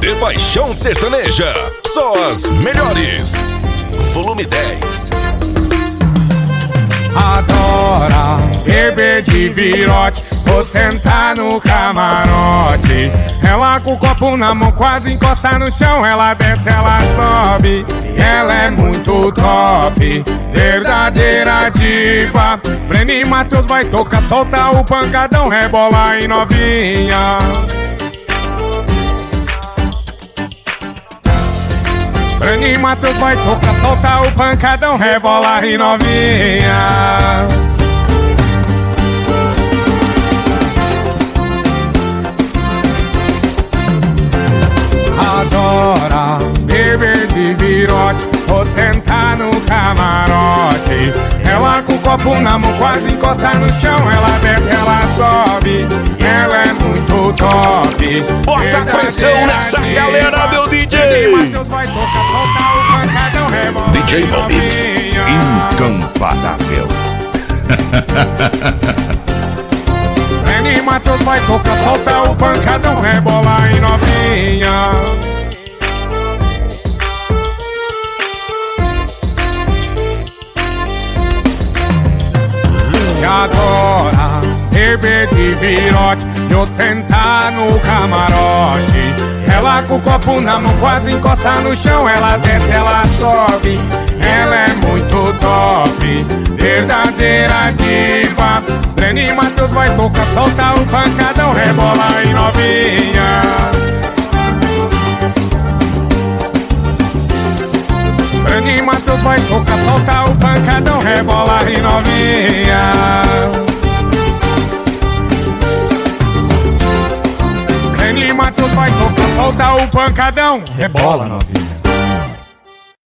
de Paixão Sertaneja. Só as melhores. Volume 10. Adora beber de virote, ostentar no camarote. Ela com o copo na mão quase encostar no chão. Ela desce, ela sobe, ela é muito top, verdadeira diva. Breni Matheus vai tocar, solta o pancadão, rebola aí novinha. Breni Matheus vai tocar, solta o pancadão, rebola aí novinha. Adora beber de virote, ostentar no camarote. Ela com o copo na mão quase encostar no chão. Ela desce, ela sobe, ela é muito top. Bota a pressão nessa galera, meu DJ. Vai tocar, solta o pancadão, rebola DJ Maldix, incomparável. Breni Matheus vai tocar, solta o pancadão, rebola aí novinha. Que adora beber de virote e ostentar no camarote. Ela com o copo na mão quase encostar no chão. Ela desce, ela sobe, ela é muito top, verdadeira diva. Breni Matheus vai tocar, solta o pancadão, rebola aí novinha. Breni Matheus vai tocar, solta o pancadão, rebola aí novinha. Breni Matheus vai tocar, solta o pancadão, rebola novinha.